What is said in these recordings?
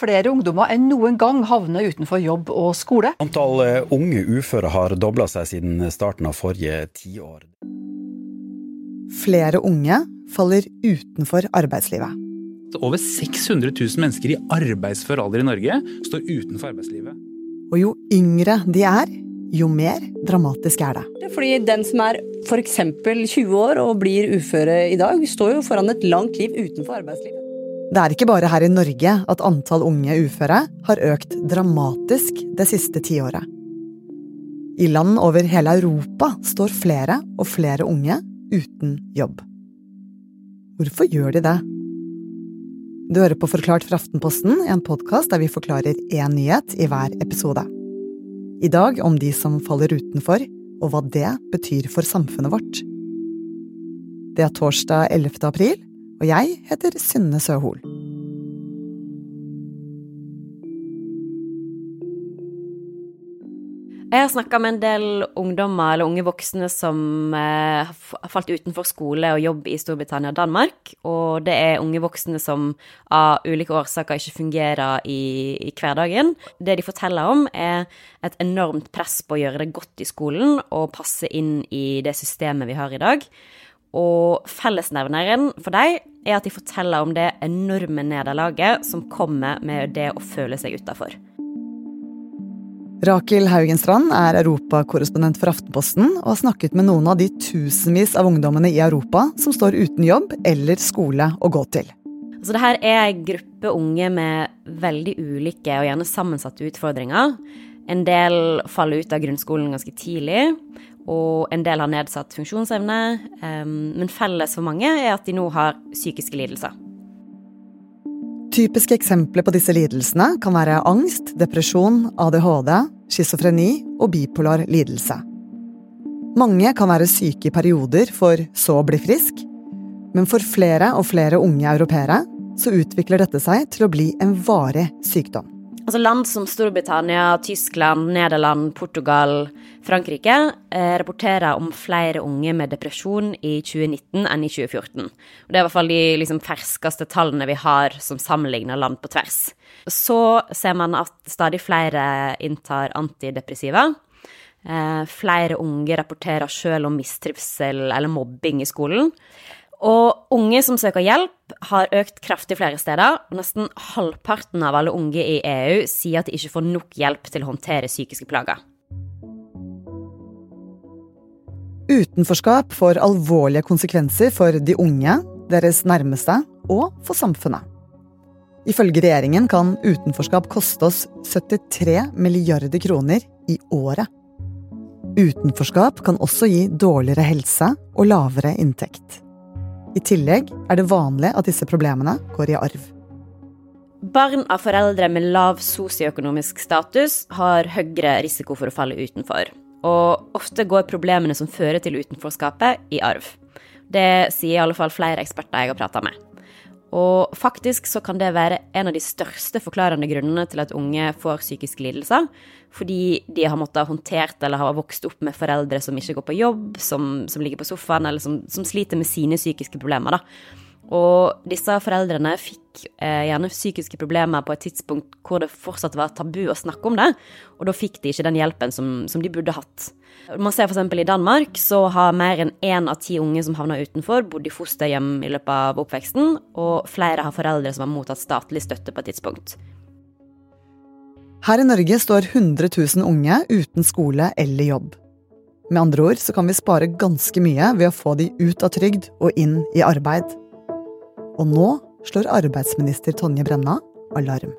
flere ungdommer enn noen gang havner utenfor jobb og skole. Antall unge uføre har doblet seg siden starten av forrige 10 år. Flere unge faller utenfor arbeidslivet. Over 600 000 mennesker i arbeidsfør alder i Norge står utenfor arbeidslivet. Og jo yngre de jo mer dramatisk det. Det er fordi den som for eksempel 20 år og blir uføre i dag, står jo foran et langt liv utenfor arbeidslivet. Det ikke bare her i Norge at antall unge uføre har økt dramatisk det siste 10 året. I land over hele Europa står flere og flere unge uten jobb. Hvorfor gjør de det? Du hører på Forklart fra Aftenposten, en podcast der vi forklarer en nyhet i hver episode. I dag om de som faller utenfor, og hva det betyr for samfunnet vårt. Det torsdag 11. april, og jeg heter Synne Søhol. Jeg har snakket med en del ungdommer eller unge voksne som har falt utenfor skole og jobb i Storbritannia og Danmark, og det unge voksne som av ulike årsaker ikke fungerer i hverdagen. Det de forteller om et enormt press på å gjøre det godt i skolen og passe inn i det systemet vi har i dag. Og fellesnevneren for deg at de forteller om det enorme nederlaget som kommer med det å føle seg utenfor. Rakel Haugenstrand europakorrespondent for Aftenposten og har snakket med noen av de tusenvis av ungdommene i Europa som står uten jobb eller skole å gå til. Så det her en gruppe unge med veldig ulike og gjerne sammensatte utfordringer. En del faller ut av grunnskolen ganske tidlig, og en del har nedsatt funksjonsevne, men felles for mange at de nå har psykiske lidelser. Typiske eksempler på disse lidelsene kan være angst, depresjon, ADHD, schizofreni og bipolar lidelse. Mange kan være syke i perioder for så å bli frisk, men for flere og flere unge europeere så utvikler dette seg til å bli en varig sykdom. Altså land som Storbritannia, Tyskland, Nederland, Portugal, Frankrike rapporterer om flere unge med depresjon i 2019 enn i 2014. Og det i hvert fall de ferskeste tallene vi har som sammenligner land på tvers. Så ser man at stadig flere inntar antidepressiva. Flere unge rapporterer selv om mistrivsel eller mobbing i skolen. Og unge som søker hjelp har økt kraftig flere steder, og nesten halvparten av alle unge i EU sier at de ikke får nok hjelp til å håndtere psykiske plager. Utenforskap får alvorlige konsekvenser for de unge, deres nærmeste og for samfunnet. Ifølge regjeringen kan utenforskap koste oss 73 milliarder kroner i året. Utenforskap kan også gi dårligere helse og lavere inntekt. I tillegg det vanlig at disse problemene går i arv. Barn av foreldre med lav sosioøkonomisk status har høyere risiko for å falle utenfor. Og ofte går problemene som fører til utenforskapet i arv. Det sier i alle fall flere eksperter jeg har pratet med. Og faktisk så kan det være en av de største forklarende grunnene til at unge får psykiske lidelser, fordi de har måttet håndtert eller har vokst opp med foreldre som ikke går på jobb, som ligger på sofaen, eller som sliter med sine psykiske problemer da. Og disse foreldrene fikk gjerne psykiske problemer på et tidspunkt hvor det fortsatt var tabu å snakke om det, og da fikk de ikke den hjelpen som de burde hatt. Man ser for eksempel i Danmark, så har mer enn 1 av 10 unge som havner utenfor bodd i fosterhjem i løpet av oppveksten, og flere har foreldre som har mottatt statlig støtte på et tidspunkt. Her i Norge står 100 000 unge uten skole eller jobb. Med andre ord så kan vi spare ganske mye ved å få de ut av trygd og inn i arbeid. Og nå slår arbeidsminister Tonje Brenna alarm.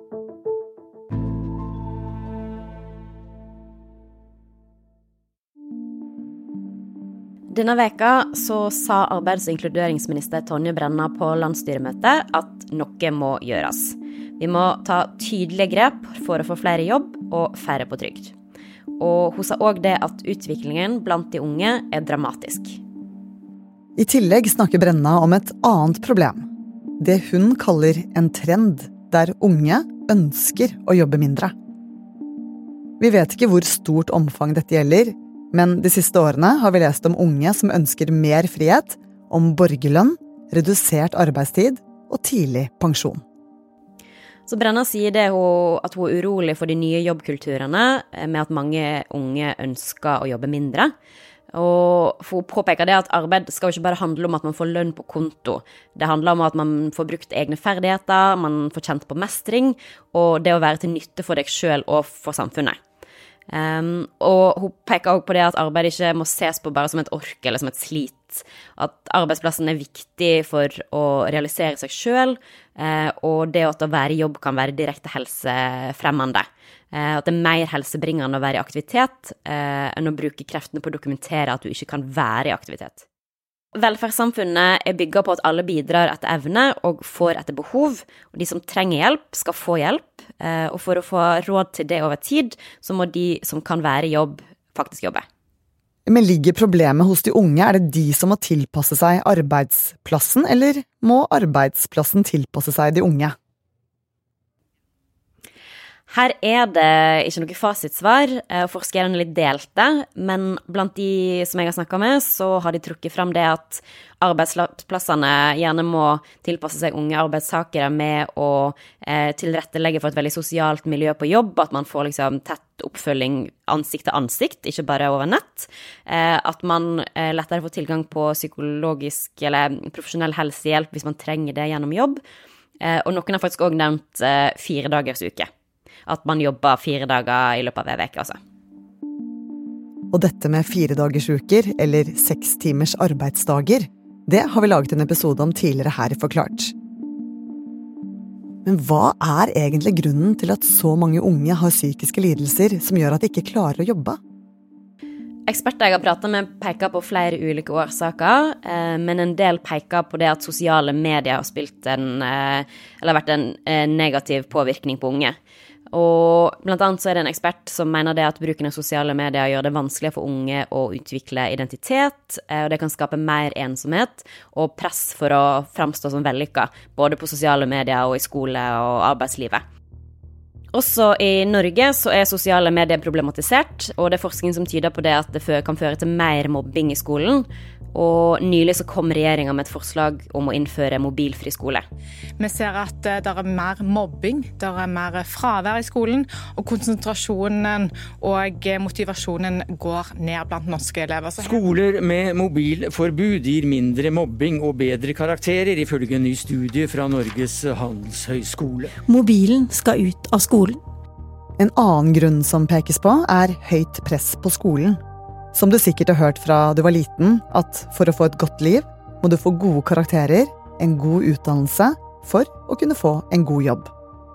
Denne veka så sa arbeids- og inkluderingsminister Tonje Brenna på landsstyremøtet at noe må gjøres. Vi må ta tydelige grep for å få flere jobb og færre på trygd. Og hun sa også det at utviklingen blant de unge dramatisk. I tillegg snakker Brenna om et annet problem. Det hun kaller en trend der unge ønsker å jobbe mindre. Vi vet ikke hvor stort omfang dette gjelder, men de siste årene har vi lest om unge som ønsker mer frihet, om borgerlønn, redusert arbeidstid og tidlig pensjon. Så Brenna sier det at hun urolig for de nye jobbkulturene, med at mange unge ønsker å jobbe mindre. Og for hun påpeker det at arbeid skal jo ikke bare handle om at man får lønn på konto. Det handler om at man får brukt egne ferdigheter, man får kjent på mestring, og det å være til nytte for deg selv og for samfunnet. Og hun peker også på det at arbeid ikke må ses på bare som et ork eller som et slit. At arbeidsplassen viktig for å realisere seg selv, og det at å være i jobb kan være direkte helsefremmende. At det mer helsebringende å være i aktivitet enn å bruke kreftene på å dokumentere at du ikke kan være i aktivitet. Velferdssamfunnet bygget på at alle bidrar etter evne og får etter behov, og de som trenger hjelp skal få hjelp, og for å få råd til det over tid, så må de som kan være i jobb, faktisk jobbe. Men ligger problemet hos de unge? Det de som må tilpasse seg arbeidsplassen, eller må arbeidsplassen tilpasse seg de unge? Her det ikke noe fasitsvar, og forskerne litt delte, men blant de som jeg har snakket med, så har de trukket frem det at arbeidsplassene gjerne må tilpasse seg unge arbeidstakere med å tilrettelegge for et veldig sosialt miljø på jobb, at man får liksom tett oppfølging ansikt til ansikt, ikke bare over nett, at man lettere får tilgang på psykologisk eller profesjonell helsehjelp hvis man trenger det gjennom jobb, og noen har faktisk også nevnt 4 dagers uke. At man jobber 4 dager i løpet av en uke, altså. Og dette med 4-dagersuker, eller 6 timers arbeidsdager, det har vi laget en episode om tidligere her i Forklart. Men hva egentlig grunnen til at så mange unge har psykiske lidelser som gjør at de ikke klarer å jobbe? Eksperter jeg har pratet med peker på flere ulike årsaker, men en del peker på det at sosiale medier har spilt eller vært en negativ påvirkning på unge. Og blant annet så det en ekspert som mener det at bruken av sosiale medier gjør det vanskeligere for unge å utvikle identitet, og det kan skape mer ensomhet og press for å fremstå som vellykket, både på sosiale medier og i skole og arbeidslivet. Også i Norge så sosiale medier problematisert, og det forskning som tyder på det at det kan føre til mer mobbing i skolen, og nylig så kom regjeringen med et forslag om å innføre mobilfri skole. Vi ser at det mer mobbing, det mer fravær i skolen, og konsentrasjonen og motivasjonen går ned blant norske elever. Skoler med mobilforbud gir mindre mobbing og bedre karakterer, ifølge en ny studie fra Norges handelshøyskole. Mobilen skal ut av skolen. En annen grunn som pekes på høyt press på skolen. Som du sikkert har hørt fra du var liten, at for å få et godt liv, må du få gode karakterer, en god utdannelse, for å kunne få en god jobb.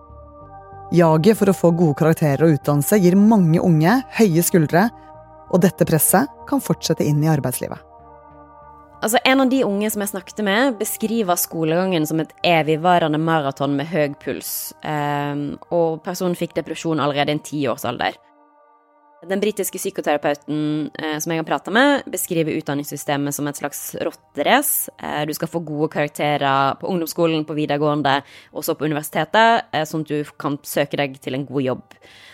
Jaget for å få gode karakterer og utdannelse gir mange unge høye skuldre, og dette presset kan fortsette inn i arbeidslivet. Altså, en av de unge som jeg snakket med beskriver skolegangen som et evigvarende maraton med høy puls, og personen fikk depresjon allerede i en 10-årsalder. Den britiske psykoterapeuten som jeg har pratet med beskriver utdanningssystemet som et slags rotterace. Du skal få gode karakterer på ungdomsskolen, på videregående, og så på universitetet, sånn at du kan søke deg til en god jobb.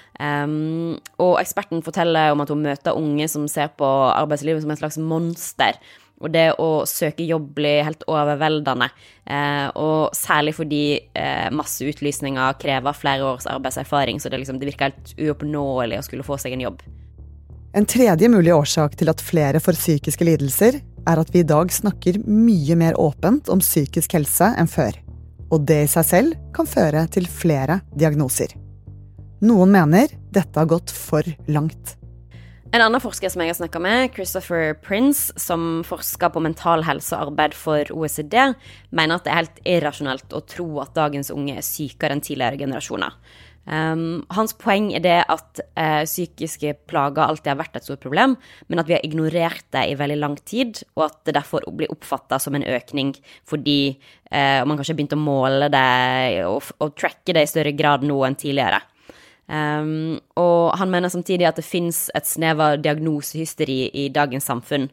Og eksperten forteller om at hun møter unge som ser på arbeidslivet som et slags monster, og det å søke jobb blir helt overveldende, og særlig fordi masse utlysninger krever flere års arbeidserfaring, så det virker helt uoppnåelig å skulle få seg en jobb. En tredje mulig årsak til at flere får psykiske lidelser at vi i dag snakker mye mer åpent om psykisk helse enn før, og det i seg selv kan føre til flere diagnoser. Noen mener dette har gått for langt. En annen forsker som jeg har snakket med, Christopher Prince, som forsker på mental helse og arbeid for OECD, mener at det helt irrasjonelt å tro at dagens unge sykere enn tidligere generasjoner. Hans poeng det at psykiske plager alltid har vært et stort problem, men at vi har ignorert det i veldig lang tid, og at det derfor blir oppfattet som en økning, fordi man kanskje har begynt å måle det og tracke det i større grad nå enn tidligere. Og han mener samtidig at det finnes et snev av diagnosehysteri i dagens samfunn,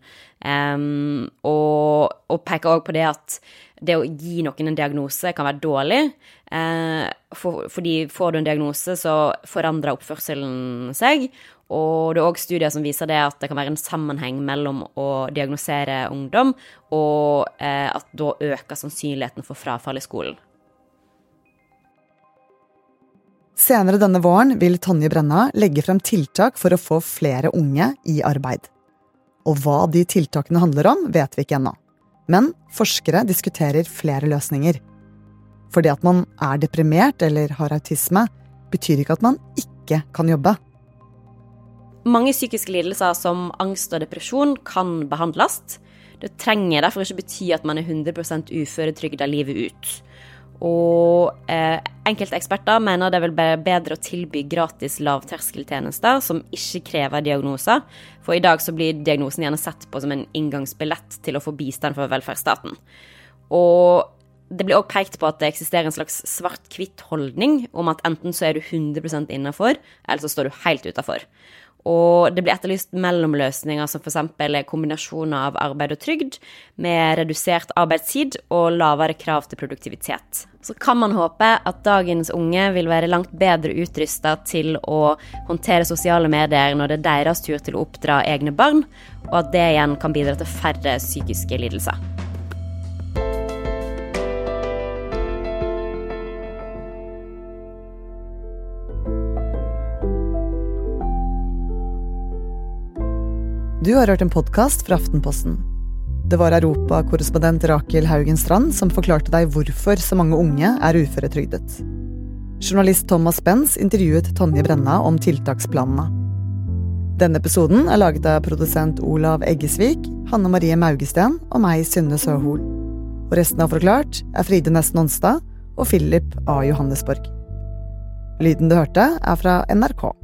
og peker også på det at det å gi noen en diagnose kan være dårlig, fordi får du en diagnose så forandrer oppførselen seg, og det også studier som viser det at det kan være en sammenheng mellom å diagnosere ungdom og at da øker sannsynligheten for frafall i skolen. Senere denne våren vil Tonje Brenna legge frem tiltak for å få flere unge i arbeid. Og hva de tiltakene handler om, vet vi ikke ennå. Men forskere diskuterer flere løsninger. Fordi at man deprimert eller har autisme, betyr ikke at man ikke kan jobbe. Mange psykiske lidelser som angst og depresjon kan behandles. Det trenger derfor ikke bety at man 100% uføretrygdet livet ut. Og enkelte eksperter mener det vil være bedre å tilby gratis lavterskeltjenester som ikke krever diagnoser, for i dag så blir diagnosen gjerne sett på som en inngangsbillett til å få bistand fra velferdsstaten. Og det blir også pekt på at det eksisterer en slags svart-hvitt holdning om at enten så du 100% innenfor, eller så står du helt utenfor. Og det blir etterlyst mellomløsninger som for eksempel kombinasjoner av arbeid og trygd, med redusert arbeidstid og lavere krav til produktivitet. Så kan man håpe at dagens unge vil være langt bedre utrustet til å håndtere sosiale medier når det deres tur til å oppdra egne barn, og at det igjen kan bidra til færre psykiske lidelser. Du har hørt en podcast fra Aftenposten. Det var Europa-korrespondent Rakel Haugen Strand som forklarte deg hvorfor så mange unge uføretrygdet. Journalist Thomas Benz intervjuet Tonje Brenna om tiltaksplanene. Denne episoden laget av produsent Olav Eggesvik, Hanne Marie Maugesten og meg, Synne Søhol. Og resten av Forklart Fride Nesten Onsdag og Philip A. Johannesborg. Lyden du hørte fra NRK.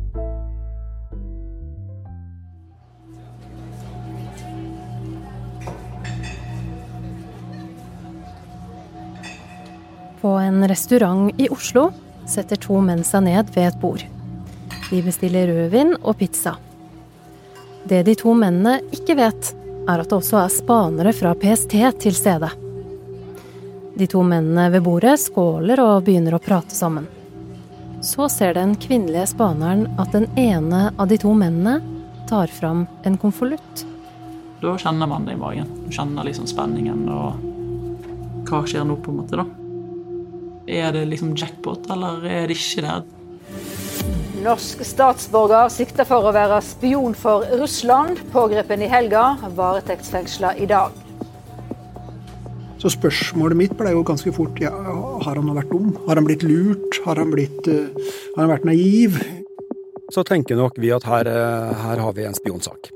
På en restaurant i Oslo setter 2 menn seg ned ved et bord. De bestiller rødvin og pizza. Det de 2 mennene ikke vet, at det også spanere fra PST til stede. De 2 mennene ved bordet skåler og begynner å prate sammen. Så ser den kvinnelige spaneren at den ene av de 2 mennene tar fram en konvolutt. Da kjenner man det i magen. Du kjenner liksom spenningen og hva skjer nå på en måte da. Det liksom jackpot, eller det ikke det? Norsk statsborger sikter for å være spion for Russland, pågrepen i helga, varetektsfengslet i dag. Så spørsmålet mitt ble jo ganske fort, har han vært dum? Har han blitt lurt? Har han vært naiv? Så tenker nok vi at her har vi en spionsak.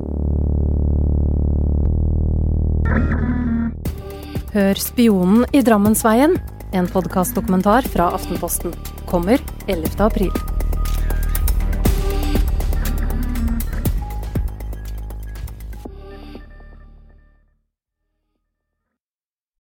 Hør Spionen i Drammensveien, en podcastdokumentar fra Aftenposten. Kommer 11. april.